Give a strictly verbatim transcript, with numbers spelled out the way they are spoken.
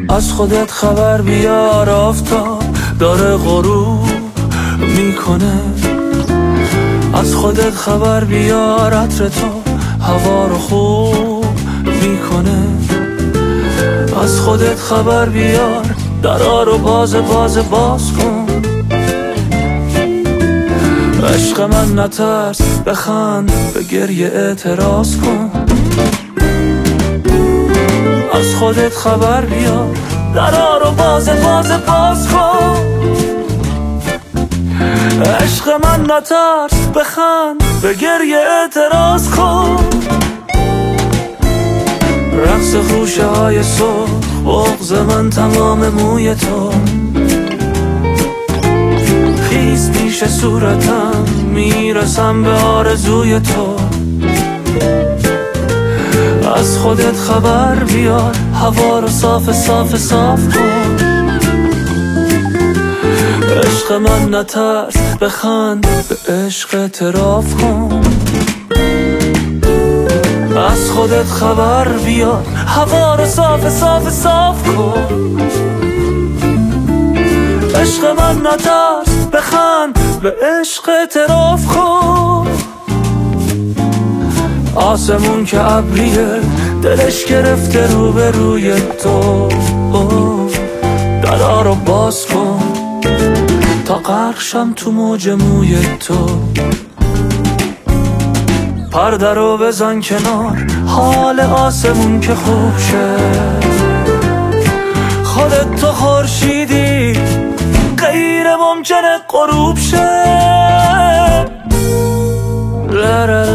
از خودت خبر بیار، آفتاب داره غروب میکنه. از خودت خبر بیار، عطر تو هوا رو خوب میکنه. از خودت خبر بیار، درا رو باز باز باز کن. عشق من نترس، بخند، به گریه اعتراض کن. از خودت خبر بیار، درا رو باز باز باز کن. عشق من نترس، بخند، به گریه اعتراض کن. رقص خوشه های سرخ، بغض من تمام موی تو. خیز پیش صورتم، میرسم به آرزوی تو. از خودت خبر بیار، هوا رو صاف صاف صاف کن. عشق من نترس، بخند، به عشق اعتراف کن. از خودت خبر بیار، هوا رو صاف صاف صاف کن. عشق من نترس، بخند، به عشق اعتراف کن. آسمون که ابریه، دلش گرفته رو به روی تو. درا رو باز کن تا غرق شم تو موج موی تو. پرده رو بزن کنار، حال آسمون که خوب شه. خودت تو خورشیدی، غیر ممکنه غروب شه.